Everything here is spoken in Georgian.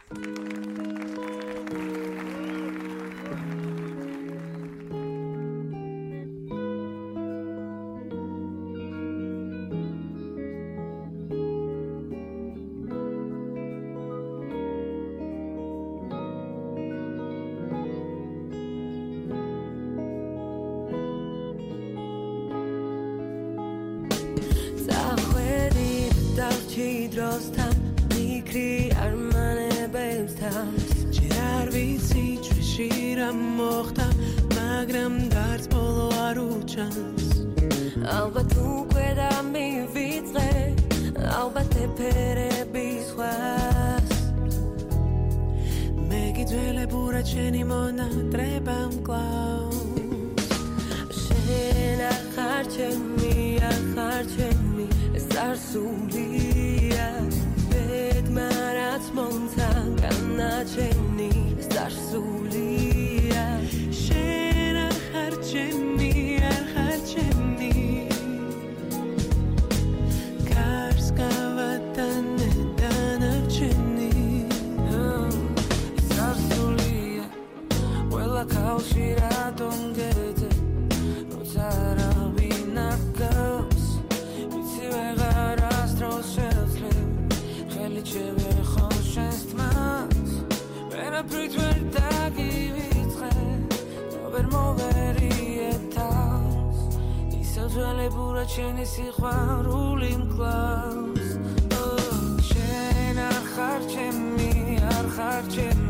დროსთან მიკრი არ მანებებს თავს ჯერ არ ვიცი ჩვენში რა მოხდა მაგრამ დარც ბოლო არ უჩანს ალბათ უკვე დამივიწყე ალბათ ეფერები სხვას მე გიძველებურა ჩვენი მონატრება მკლავს შენ არ ხარ ჩემი არ ხარ ჩემი ეს არ სულია ბედმარაც მომცა განაჩენი ეს არ სულია შენ არ ხარ ჩემი არ ხარ ჩემი გარს გავატანე დანარჩენი ეს არ სულია ყველა ქალში რატომ გეძე როცა არავინ არ გავს ვიცი ვეღარ ასდროს შეძლებ ხელი შევეხო შენს თმას ვერაფრით ვერ დაგივიწყე და ვერ მოვერიე თავს ისევ ძველებურად შენი სიყვარული მკლავს შენ არ ხარ ჩემი არ ხარ ჩემი